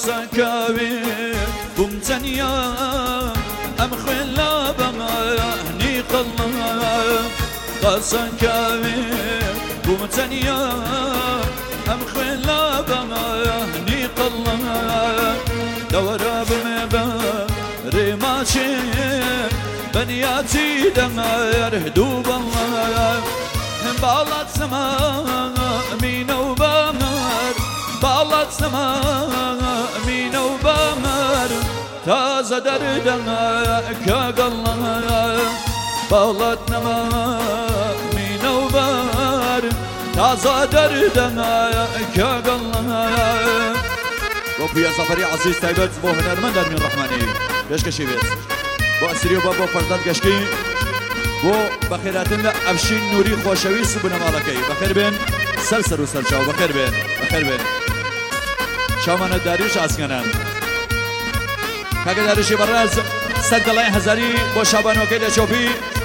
سكاوي بمتنيا أم خلا بمهني قلنا سكاوي بمتنيا أم خلا بمهني قلنا دورا بمباري ماشي بنياتي دمار هدوب الله بالات سما مين وبمر بالات سما مين وبمر تازه دردنا كقلنا بالات نما مين وبمر تازه دردنا كقلنا وفي سفري عزيز تايبت بو هنرمند من الرحماني باش كشي بيت بو اسري وبابو فردان كشكي بو بخيراتن ابشين نوري خوشوي سبنا مالكي بخير بين سلسل وسلشاو بخير بين شامان داریوش اسکنن کاگه داریوشی براز صد الله هزاری بو شابان وکیل چوبی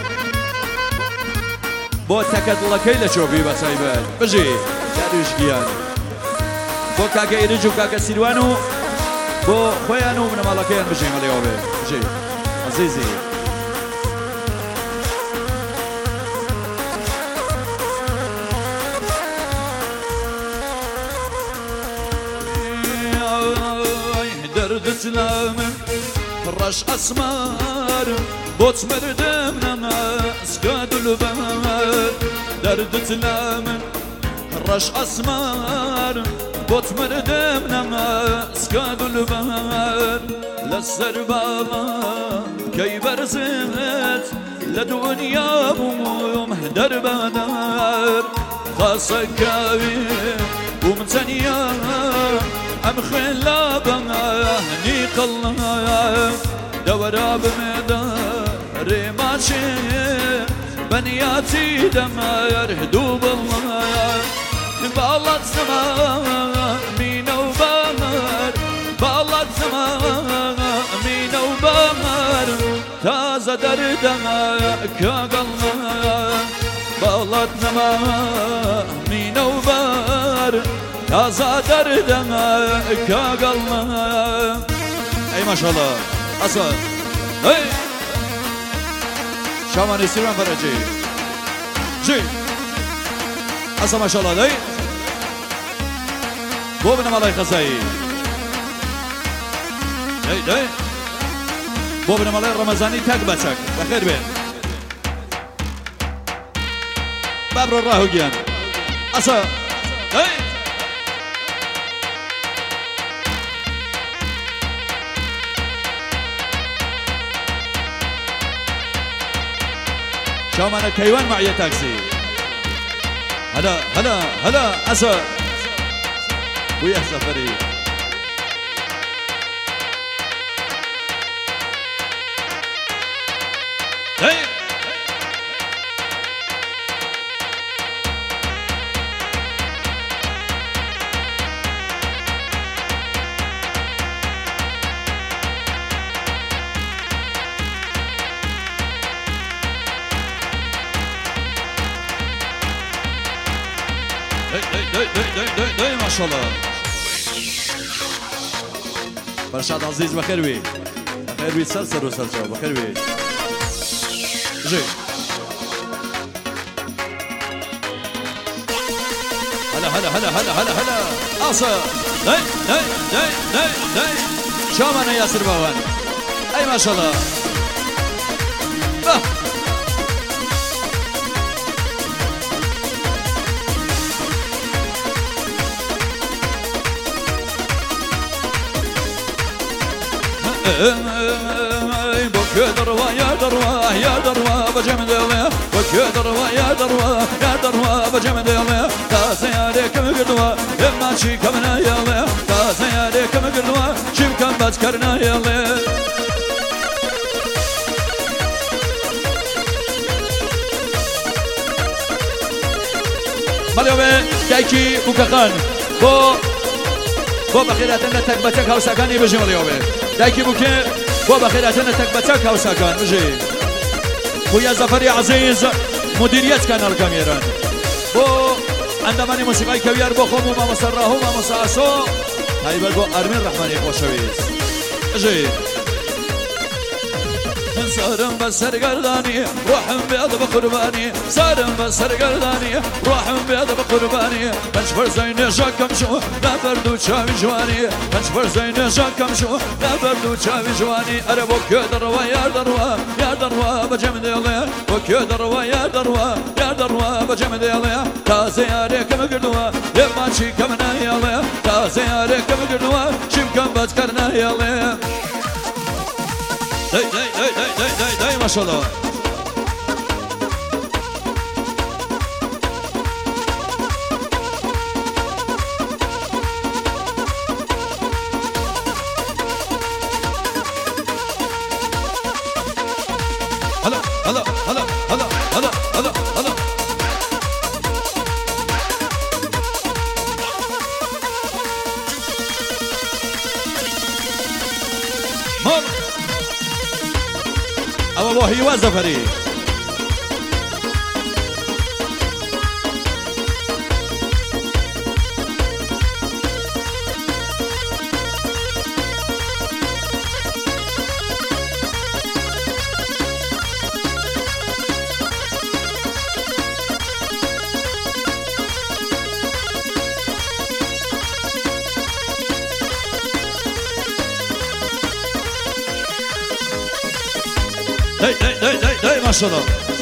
بو تکت الله کیل چوبی بسایبه بجی داریوش گیان بو کاگه ایرجو کاگه سیروانو بو خویانو من مالکیان بجی ملیوبه بجی عزیزی دردتلامن رش اسمار بوت مردم نماس قادل بمر دردتلامن رش اسمار بوت مردم نماس قادل بمر لسر بالا كي برزت لدنيا بوم در بدر خاصك كاوي ومتنيا أم خلا بمهني قلنا دورا بمدار ماشي بنياتي دمار هدوب الله بالات سما مين وبمر بالات سما مين وبمر تازه دردنا كقلنا بالات نما مين وبمر تازه دردنا كقلنا اي ما شاء الله اصلا اي شامان يسيرون فرجي جي اصلا ما شاء الله داي بو بنا مالي خزاي داي بو بنا مالي رمضاني تاك بچك بخير بين بابرو راهو جيان اصلا داي شامان كيوان معي تاكسي هلا أسد ويا سفري هي داي ما شاء الله برشاد عزيز بخير بي سلسل وسلسل بخير بي جي هلا أصل داي شامان ياسر باوان أي ما شاء الله بك دروا يا دروا بجمد الله بك دروا يا دروا بجمد الله تاسيارك مقدوا اما شي كمنا يا الله تاسيارك مقدوا شي كم بذكرنا يا الله ماليوبه كايكي بوكاخان بو بخيراتنا تكبتك هاوساكاني بجي ماليوبه دايكي بوكي بو بخيراتنا تكبتك هاوساكان بجي خويا زفري عزيز مديرية كانال كاميران بو عندما موسيقى كويار بو خمو ما مسراه ما مساسو هاي بقو أرمين رحماني خوشويس أجي صارم بسر قرداني روحم بيض بقرباني صارم بسر قرداني روحم بيض بقرباني منشفر زين شكم شو لا بردو شاوي جواني منشفر زين شكم شو لا بردو شاوي جواني أنا بوكي دروا يا دروا يا دروا بجمد يلي بوكي دروا يا دروا يا دروا بجمد يلي تازي عليك مقردوا لما شي كمنا يلي تازي عليك مقردوا شم كم بذكرنا يلي داي ما شاء الله هلا هلا هلا هلا هلا هلا هلا مر أبو هي زفري داي ما شاء الله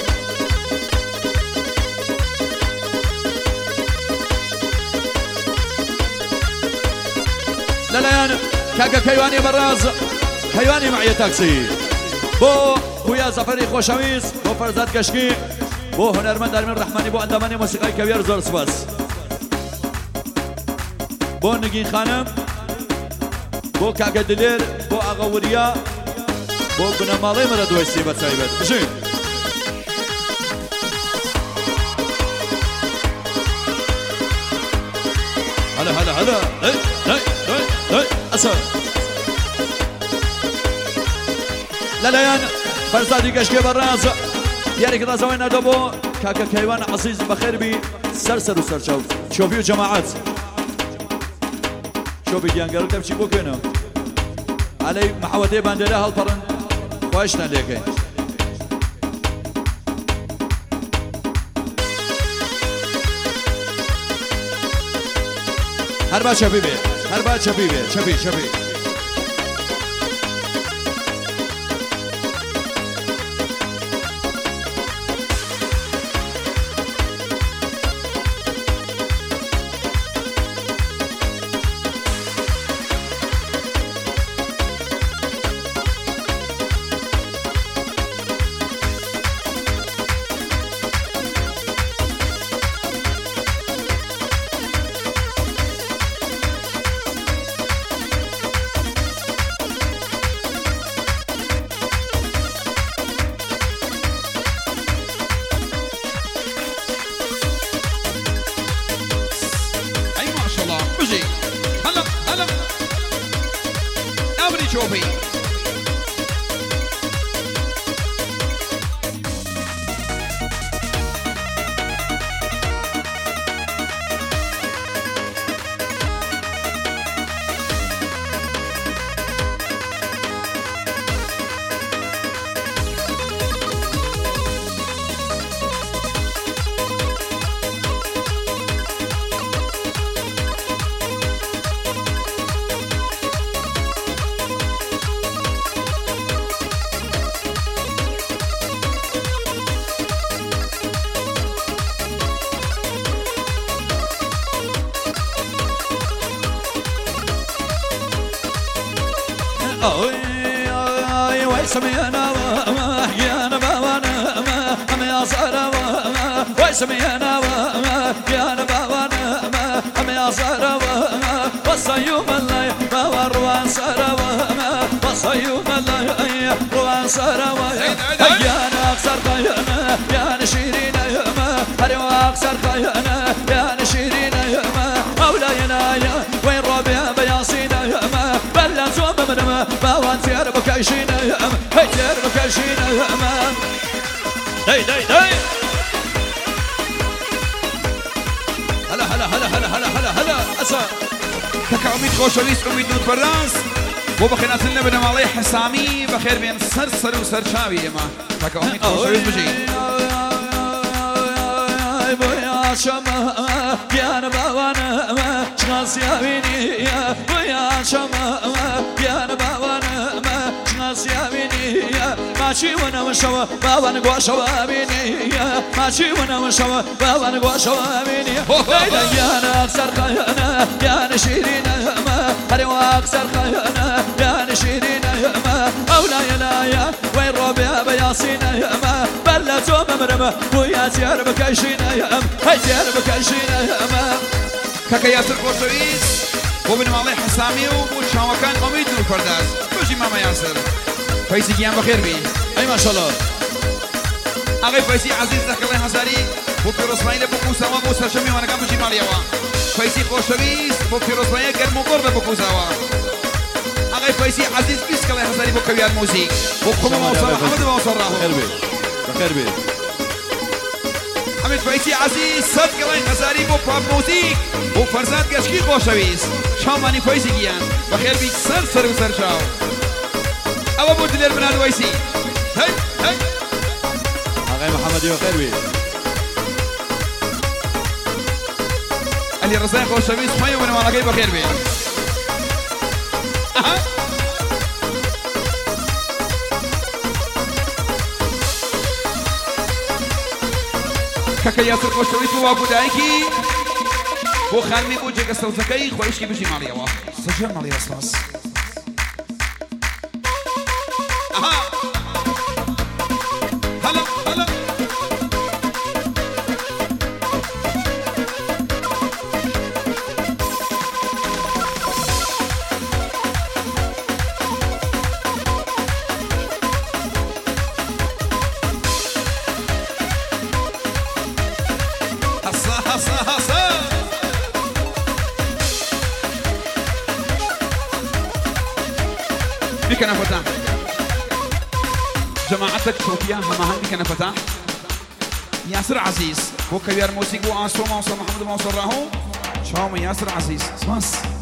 لا يعني كاكا كيواني براز كيواني معي تاكسي بو خويا زفري خوشويز بو فرزاد كشكي بو هنرمند أرمين رحماني بو انداماني موسيقى كبير زور سپاس بو نگین خانم بو كاكا دلير بو آغا وريا بو بنمالي مرد ويسي بتسايبت بشين هلا هلا هلا داي أسر لا يعني فرزادي كشكي براز ياري كده زوين دبو كاكا كيوان عزيز بخير بي سرسر وسرشاو شوفيو جماعات شوفي جانجر تمشي بو كينو علي محاوتي بانديرا هالبرن خوشنا ليكي هربا شبيبي هربا شبيبي شبي Trophy. ويسمينا يا نباوانا ما يا صار ويسمينا يا نباوانا ما يا صار وصيوم الله ما وروان صار وصيوم الله روان صار يا اكثر قيانا يا نشيرين يا هروا اكثر قيانا يا نشيرين يا مولانا يا وين ربيع بياصينا يا بلا زوم من ما وانت يا ربك عيشينا يا يا ربك عيشينا يا داي هلا هلا هلا هلا هلا هلا هلا أسا امید خۆشەویست امید نوت بەرداس بۆ بەخێناتن لە بنەماڵەی حسامی بەخێر بێن سەر و سەرچاوی ئێمە تاکە امید خۆشەویست بژین بويا شما يا نبوانا شناسيابيني بويا شما يا نبوانا شناسيابيني ماشي وانا وشوا بابا قواشوا بيني ماشي وانا وشوا بابا قواشوا بيني يا انا اكثر خيانه يا نشيرين ما هري اكثر خيانه يا نشيرين ما اولايا لا وين ربيع بياسين ما بلتو ممرمه ويا زيار بكايشين هاي زيار بكايشين کەکە یاسر خۆشەویست بۆ بنەماڵەی حسامی و بۆ چاوەکان ئەمید نور پەرداز بەژی مامە یاسر فەیسی گیان بەخێر بی اي ما شاء الله ئاغای فەیسی عەزیز دەکەڵێ هەزاری بۆ پیرۆزبایی لە بکوسەوە بۆ سەرچەمی وانەکان بژی ماڵیەوە فەیسی خۆشەویست بۆ پیرۆزباییە گەرم و گۆڕ لە بکوسەوە ئاغای فەیسی عەزیز بیست کەڵێ هەزاری بۆ کەویان موزیک بۆ قوم مەوسەڕ محەمەد مەوسەڕ بخير بي حمید فەیسی عەزیز سەد کەڵێ هەزاری بۆ پاپ موزیک بۆ فەرزاد گەشکی خۆشەویست شامانی فەیسی گیان بەخێر بی سەر و سەرچاو ئەوە بۆ دلێر بناد وەیسی هەی هەی اغاي محمد بخير بي علی ڕزای خۆشەویست خۆی و بنەماڵەکەی بەخێر بێ کەکە یاسر خۆشەویست و واکودایکی بۆ خانمی بۆ جێگە سەوزەکەی خۆیشکی بژی ماڵیەوە سەجێر ماڵی ڕستاس هەلا هەلا بك انا فتح جماعتك صوفيا هما هندي كان فتح ياسر عزيز هو كبير موسيقى وانسو موصل محمد موصل راهو شاوم ياسر عزيز سماس